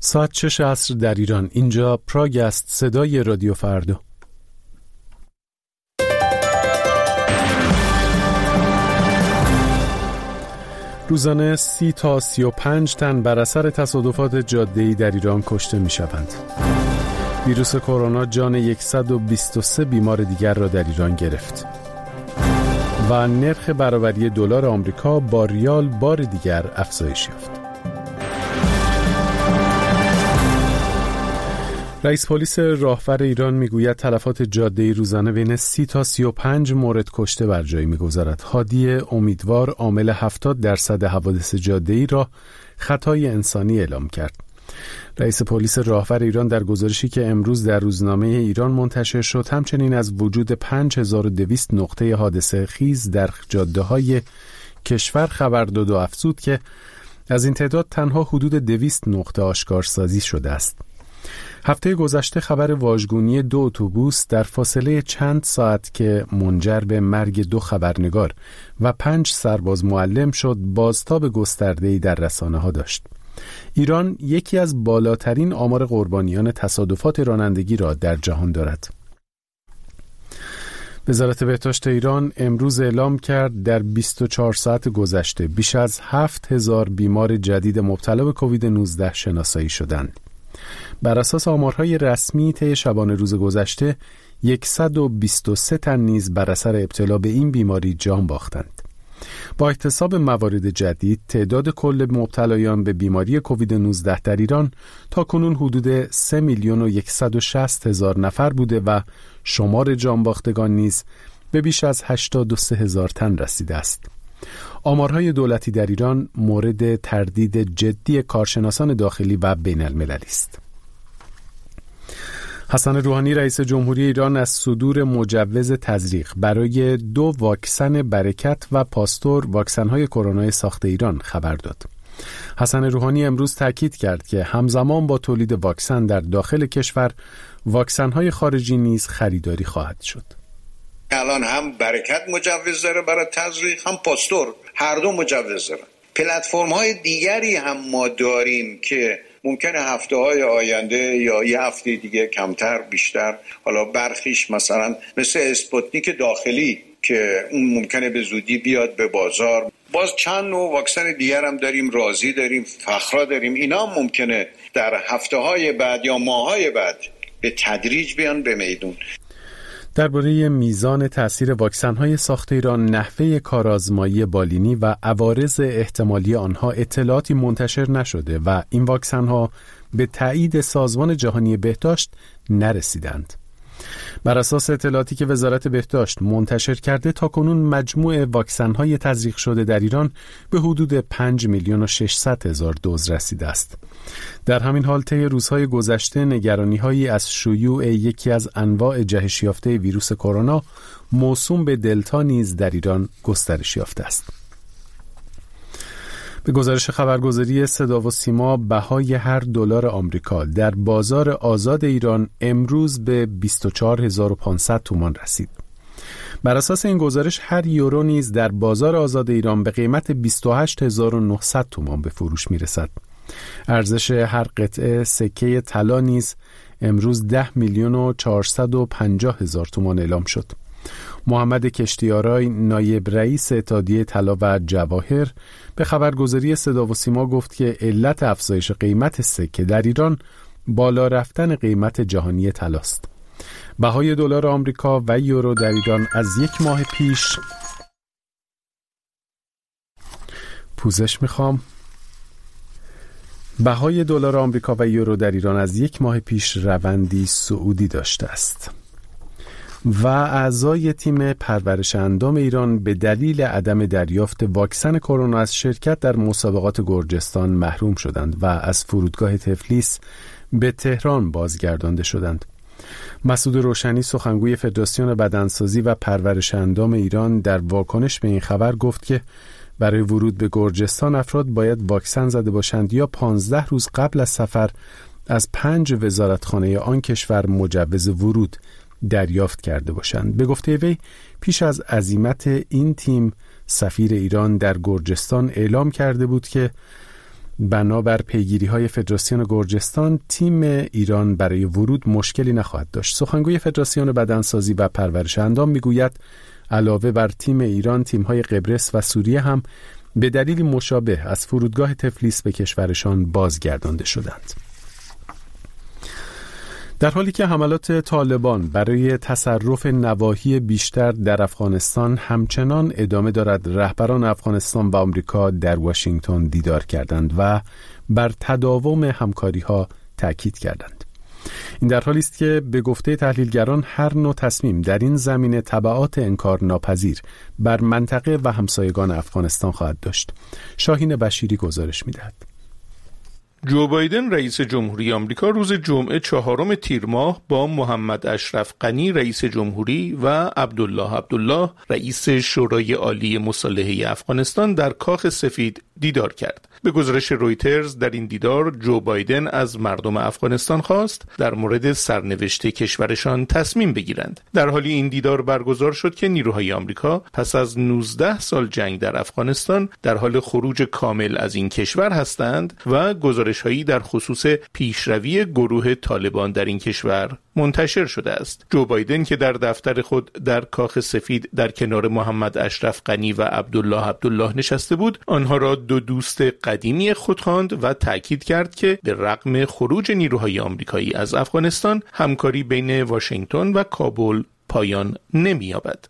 ساعت 6 عصر در ایران. اینجا پراگ است، صدای رادیو فردا. روزانه 30 تا 35 تن بر اثر تصادفات جاده‌ای در ایران کشته می‌شوند. ویروس کرونا جان 123 بیمار دیگر را در ایران گرفت. و نرخ برابری دلار آمریکا با ریال بار دیگر افزایش یافت. رئیس پلیس راهور ایران میگوید تلفات جاده‌ای روزانه بین 30 تا 35 مورد کشته بر جای میگذارد. هادی امیدوار عامل 70% حوادث جاده‌ای را خطای انسانی اعلام کرد. رئیس پلیس راهور ایران در گزارشی که امروز در روزنامه ایران منتشر شد همچنین از وجود 5200 نقطه حادثه خیز در جاده‌های کشور خبر داد و افزود که از این تعداد تنها حدود 200 نقطه آشکارسازی شده است. هفته گذشته خبر واژگونی 2 اتوبوس در فاصله چند ساعت که منجر به مرگ 2 خبرنگار و 5 سرباز معلم شد بازتاب گسترده‌ای در رسانه‌ها داشت. ایران یکی از بالاترین آمار قربانیان تصادفات رانندگی را در جهان دارد. وزارت بهداشت ایران امروز اعلام کرد در 24 ساعت گذشته بیش از 7000 بیمار جدید مبتلا به کووید 19 شناسایی شدند. بر اساس آمارهای رسمی طی شبانه روز گذشته 123 تن نیز بر اثر ابتلا به این بیماری جان باختند. با احتساب موارد جدید تعداد کل مبتلایان به بیماری کووید 19 در ایران تا کنون حدود 3,160,000 نفر بوده و شمار جان باختگان نیز به بیش از 83,000 تن رسیده است. آمارهای دولتی در ایران مورد تردید جدی کارشناسان داخلی و بین المللی است. حسن روحانی رئیس جمهوری ایران از صدور مجوز تزریق برای 2 واکسن برکت و پاستور واکسن‌های کرونا ساخت ایران خبر داد. حسن روحانی امروز تاکید کرد که همزمان با تولید واکسن در داخل کشور واکسن‌های خارجی نیز خریداری خواهد شد. الان هم برکت مجوز داره برای تزریق، هم پاستور، هر دو مجوز داره. پلتفرم‌های دیگری هم ما داریم که ممکنه هفته‌های آینده یا یه هفته دیگه کمتر بیشتر، حالا برخیش مثلا مثل اسپوتنیک داخلی که اون ممکنه به زودی بیاد به بازار. باز چند نوع واکسن دیگر هم داریم، رازی داریم، فخرا داریم. اینا هم ممکنه در هفته‌های بعد یا ماه‌های بعد به تدریج بیان به میدون. درباره میزان تأثیر واکسن‌های ساخت ایران، نحوه کارآزمایی بالینی و عوارض احتمالی آنها اطلاعاتی منتشر نشده و این واکسن‌ها به تایید سازمان جهانی بهداشت نرسیدند. بر اساس اطلاعاتی که وزارت بهداشت منتشر کرده تاکنون مجموع واکسن‌های تزریق شده در ایران به حدود 5,600,000 دوز رسیده است. در همین حال طی روزهای گذشته نگرانی‌هایی از شیوع یکی از انواع جهش یافته ویروس کرونا موسوم به دلتا نیز در ایران گسترش یافته است. به گزارش خبرگزاری صدا و سیما بهای هر دلار آمریکا در بازار آزاد ایران امروز به 24,500 تومان رسید. بر اساس این گزارش هر یورو نیز در بازار آزاد ایران به قیمت 28,900 تومان به فروش میرسد. ارزش هر قطعه سکه طلا نیز امروز 10,450,000 تومان اعلام شد. محمد کشتیارای نایب رئیس اتحادیه طلا و جواهر به خبرگزاری صدا و سیما گفت که علت افزایش قیمت سکه در ایران بالا رفتن قیمت جهانی طلاست. بهای دلار آمریکا و یورو در ایران از یک ماه پیش بهای دلار آمریکا و یورو در ایران از یک ماه پیش روندی صعودی داشته است و اعضای تیم پرورش اندام ایران به دلیل عدم دریافت واکسن کرونا از شرکت در مسابقات گرجستان محروم شدند و از فرودگاه تفلیس به تهران بازگردانده شدند. مسعود روشنی سخنگوی فدراسیون بدنسازی و پرورش اندام ایران در واکنش به این خبر گفت که برای ورود به گرجستان افراد باید واکسن زده باشند یا 15 روز قبل از سفر از 5 وزارتخانه آن کشور مجوز ورود دریافت کرده باشند. به گفته وی پیش از عزیمت این تیم سفیر ایران در گرجستان اعلام کرده بود که بنابر پیگیری‌های فدراسیون گرجستان تیم ایران برای ورود مشکلی نخواهد داشت. سخنگوی فدراسیون بدنسازی و پرورش اندام میگوید علاوه بر تیم ایران، تیم‌های قبرس و سوریه هم به دلیل مشابه از فرودگاه تفلیس به کشورشان بازگردانده شدند. در حالی که حملات طالبان برای تصرف نواحی بیشتر در افغانستان همچنان ادامه دارد، رهبران افغانستان و آمریکا در واشنگتن دیدار کردند و بر تداوم همکاری‌ها تأکید کردند. این در حالی است که به گفته تحلیلگران هر نوع تصمیم در این زمینه تبعات انکارناپذیر بر منطقه و همسایگان افغانستان خواهد داشت. شاهین بشیری گزارش می‌دهد. جو بایدن رئیس جمهوری آمریکا روز جمعه 4 تیر ماه با محمد اشرف غنی رئیس جمهوری و عبدالله رئیس شورای عالی مصالحه افغانستان در کاخ سفید دیدار کرد. به گزارش رویترز در این دیدار جو بایدن از مردم افغانستان خواست در مورد سرنوشت کشورشان تصمیم بگیرند. در حالی این دیدار برگزار شد که نیروهای آمریکا پس از 19 سال جنگ در افغانستان در حال خروج کامل از این کشور هستند و گزارش‌هایی در خصوص پیشروی گروه طالبان در این کشور منتشر شده است. جو بایدن که در دفتر خود در کاخ سفید در کنار محمد اشرف غنی و عبدالله نشسته بود، آنها را دو دوست قدیمی خود خواند و تأکید کرد که به رغم خروج نیروهای آمریکایی از افغانستان، همکاری بین واشنگتن و کابل پایان نمی‌یابد.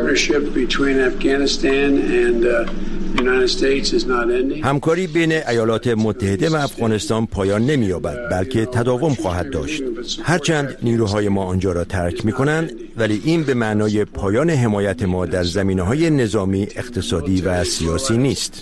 همکاری بین ایالات متحده و افغانستان پایان نمی‌یابد، بلکه تداوم خواهد داشت. هرچند نیروهای ما آنجا را ترک می‌کنند، ولی این به معنای پایان حمایت ما در زمینه‌های نظامی، اقتصادی و سیاسی نیست.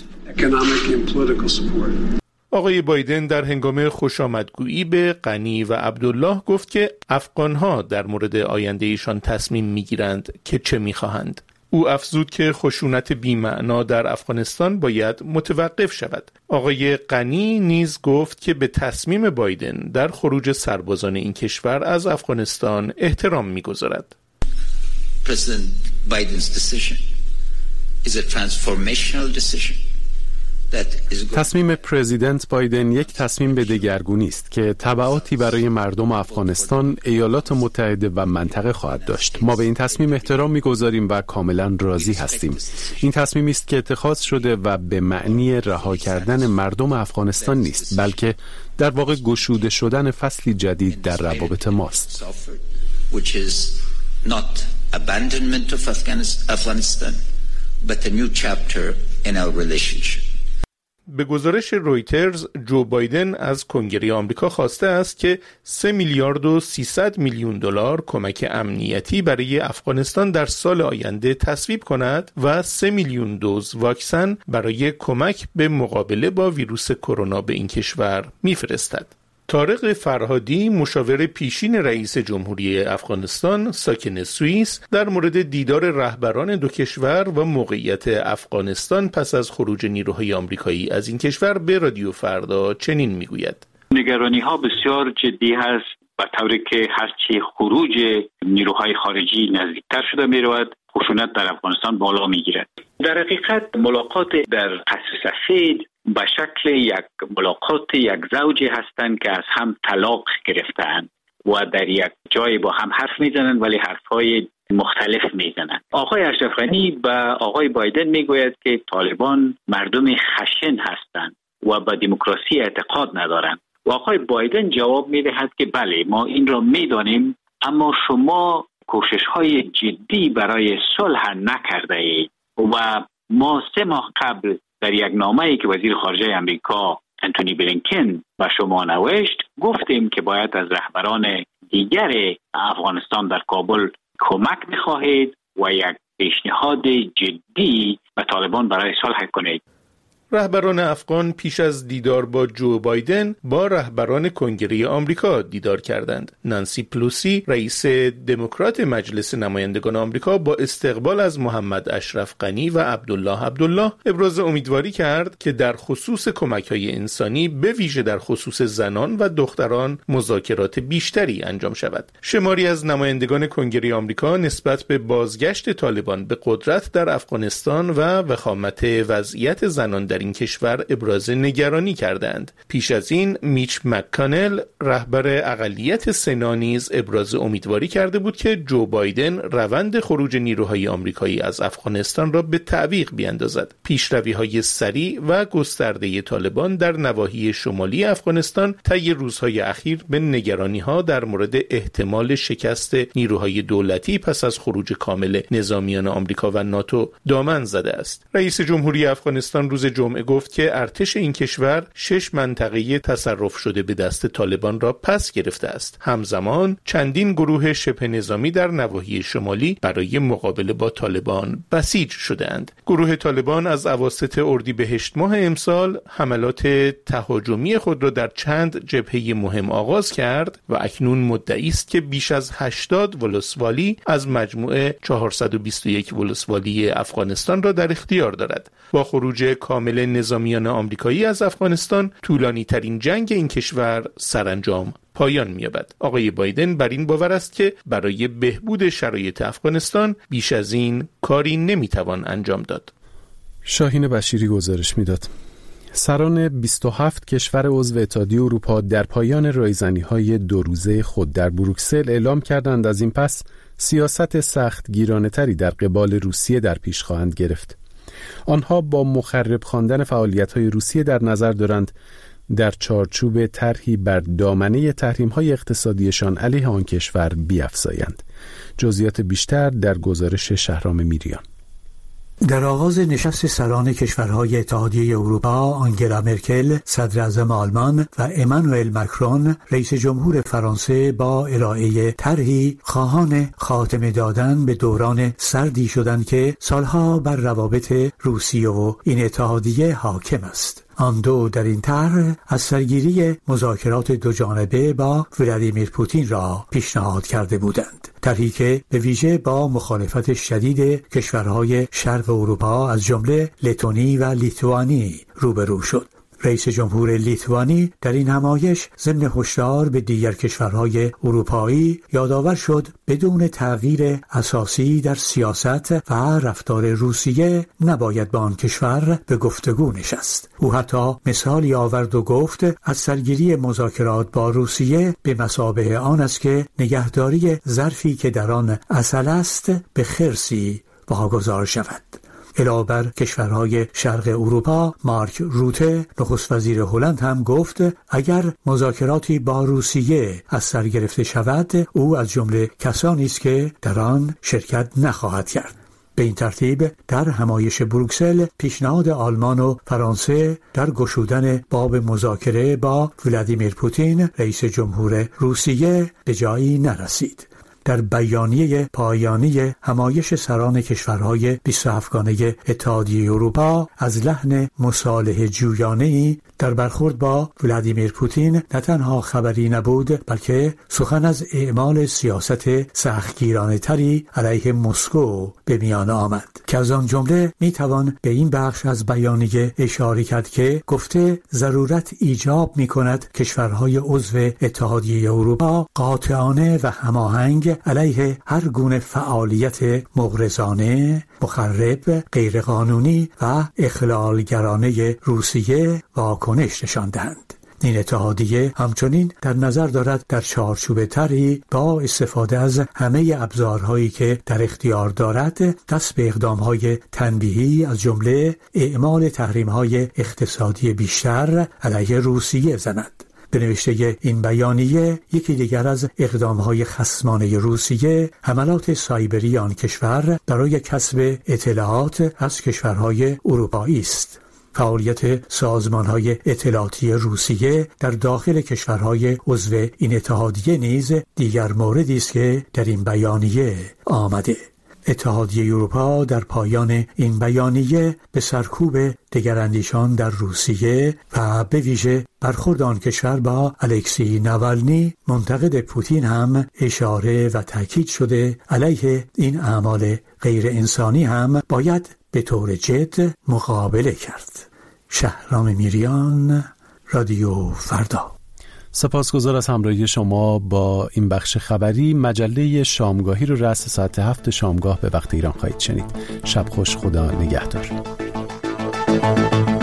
آقای بایدن در هنگام خوشامدگویی به غنی و عبدالله گفت که افغانها در مورد آینده ایشان تصمیم میگیرند که چه میخواهند. او افزود که خشونت بی‌معنا در افغانستان باید متوقف شود. آقای غنی نیز گفت که به تصمیم بایدن در خروج سربازان این کشور از افغانستان احترام میگذارد. President Biden's decision is a transformational decision. تصمیم پرزیدنت بایدن یک تصمیم به دگرگونی است که تبعاتی برای مردم افغانستان، ایالات متحده و منطقه خواهد داشت. ما به این تصمیم احترام می‌گذاریم و کاملا راضی هستیم. این تصمیمی است که اتخاذ شده و به معنی رها کردن مردم افغانستان نیست، بلکه در واقع گشوده شدن فصلی جدید در روابط ماست. به گزارش رویترز، جو بایدن از کنگره آمریکا خواسته است که 3 میلیارد و 300 میلیون دلار کمک امنیتی برای افغانستان در سال آینده تصویب کند و 3 میلیون دوز واکسن برای کمک به مقابله با ویروس کرونا به این کشور میفرستد. طارق فرهادی، مشاور پیشین رئیس جمهوری افغانستان ساکن سوئیس، در مورد دیدار رهبران دو کشور و موقعیت افغانستان پس از خروج نیروهای آمریکایی از این کشور به رادیو فردا چنین میگوید: نگرانی‌ها بسیار جدی هست، به طوری که هرچی خروج نیروهای خارجی نزدیکتر شده می‌رود، خشونت در افغانستان بالا می‌گیرد. در حقیقت ملاقات در قصر سفید به شکل یک ملاقات یک زوجی هستند که از هم طلاق گرفتند و در یک جای با هم حرف میزنند، ولی حرفهای مختلف میزنند. آقای اشرف غنی به آقای بایدن میگوید که طالبان مردم خشن هستند و به دموکراسی اعتقاد ندارند و آقای بایدن جواب میدهد که بله، ما این را میدانیم، اما شما کوشش‌های جدی برای صلح نکرده اید و ما 3 ماه قبل در یک نامه‌ای که وزیر خارجه آمریکا انتونی بلینکن به شما نوشت گفتیم که باید از رهبران دیگر افغانستان در کابل کمک می‌خواهید و یک پیشنهاد جدی به طالبان برای صلح کنید. رهبران افغان پیش از دیدار با جو بایدن با رهبران کنگره آمریکا دیدار کردند. نانسی پلوسی، رئیس دموکرات مجلس نمایندگان آمریکا، با استقبال از محمد اشرف غنی و عبدالله ابراز امیدواری کرد که در خصوص کمک‌های انسانی، به ویژه در خصوص زنان و دختران، مذاکرات بیشتری انجام شود. شماری از نمایندگان کنگره آمریکا نسبت به بازگشت طالبان به قدرت در افغانستان و وخامت وضعیت زنان در در این کشور ابراز نگرانی کردند. پیش از این میچ مک‌کانل رهبر اقلیت سنا نیز ابراز امیدواری کرده بود که جو بایدن روند خروج نیروهای آمریکایی از افغانستان را به تعویق بیاندازد. پیشروی‌های سریع و گسترده طالبان در نواحی شمالی افغانستان طی روزهای اخیر به نگرانی‌ها در مورد احتمال شکست نیروهای دولتی پس از خروج کامل نظامیان آمریکا و ناتو دامن زده است. رئیس جمهوری افغانستان روز جمعه گفت که ارتش این کشور 6 منطقه تصرف شده به دست طالبان را پس گرفته است. همزمان چندین گروه شبه نظامی در نواحی شمالی برای مقابله با طالبان بسیج شدند. گروه طالبان از اواسط اردیبهشت ماه امسال حملات تهاجمی خود را در چند جبهه مهم آغاز کرد و اکنون مدعی است که بیش از 80 ولسوالی از مجموع 421 ولسوالی افغانستان را در اختیار دارد. با خروج کامل نظامیان آمریکایی از افغانستان، طولانی ترین جنگ این کشور سرانجام پایان می‌یابد. آقای بایدن بر این باور است که برای بهبود شرایط افغانستان بیش از این کاری نمی‌توان انجام داد. شاهین بشیری گزارش می‌داد. سران 27 کشور عضو اتحادیه اروپا در پایان رایزنی‌های 2 روزه خود در بروکسل اعلام کردند از این پس سیاست سخت گیرانه‌تری در قبال روسیه در پیش خواهند گرفت. آنها با مخرب خواندن فعالیت‌های روسیه در نظر دارند در چارچوب طرحی بر دامنه تحریم‌های اقتصادیشان علیه آن کشور بیفزایند. جزئیات بیشتر در گزارش شهرام میریان. در آغاز نشست سران کشورهای اتحادیه اروپا، آنگلا مرکل صدر اعظم آلمان و امانوئل مکرون رئیس جمهور فرانسه با ارائه طرحی خواهان خاتمه دادن به دوران سردی شدند که سالها بر روابط روسیه و این اتحادیه حاکم است. آن دو در این طرح از سرگیری مذاکرات دوجانبه با ولادیمیر پوتین را پیشنهاد کرده بودند. طرحی که به ویژه با مخالفت شدید کشورهای شرق اروپا از جمله لتونی و لیتوانی روبرو شد. رئیس جمهور لیتوانی در این نمایش ضمن هشدار به دیگر کشورهای اروپایی یادآور شد بدون تغییر اساسی در سیاست و رفتار روسیه نباید با آن کشور به گفتگو نشست. او حتی مثالی آورد و گفت از سرگیری مذاکرات با روسیه به مثابه آن است که نگهداری ظرفی که در آن عسل است به خرسی واگذار شود. علاوه بر کشورهای شرق اروپا، مارک روته نخست وزیر هلند هم گفت اگر مذاکراتی با روسیه از سر گرفته شود، او از جمله کسانی است که در آن شرکت نخواهد کرد. به این ترتیب در همایش بروکسل پیشنهاد آلمان و فرانسه در گشودن باب مذاکره با ولادیمیر پوتین رئیس جمهور روسیه به جایی نرسید. در بیانیه پایانی همایش سران کشورهای 27گانه اتحادیه اروپا از لحن مصالحه جویانه‌ای در برخورد با ولادیمیر پوتین نه تنها خبری نبود، بلکه سخن از اعمال سیاست سختگیرانه تری علیه مسکو به میان آمد که از آن جمله میتوان به این بخش از بیانیه اشاره کرد که گفته ضرورت ایجاب میکند کشورهای عضو اتحادیه اروپا قاطعانه و هماهنگ علیه هر گونه فعالیت مغرضانه، مخرب، غیرقانونی و اخلالگرانه روسیه واکنش نشان دهند. این اتحادیه همچنین در نظر دارد در چارچوب طرحی با استفاده از همه ابزارهایی که در اختیار دارد دست به اقدامهای تنبیهی از جمله اعمال تحریم‌های اقتصادی بیشتر علیه روسیه زند. به نوشته این بیانیه یکی دیگر از اقدامهای خصمانه روسیه حملات سایبری آن کشور برای کسب اطلاعات از کشورهای اروپایی است. فعالیت سازمانهای اطلاعاتی روسیه در داخل کشورهای عضو این اتحادیه نیز دیگر موردی است که در این بیانیه آمده. اتحادیه اروپا در پایان این بیانیه به سرکوب دگراندیشان در روسیه و به ویژه برخورد آن کشور با الکسی ناوالنی منتقد پوتین هم اشاره و تاکید شده علیه این اعمال غیر انسانی هم باید به طور جد مقابله کرد. شهرام میریان، رادیو فردا. سپاسگزار از همراهی شما با این بخش خبری. مجله شامگاهی رو رأس ساعت 7 شامگاه به وقت ایران خواهید شنید. شب خوش، خدا نگهدار.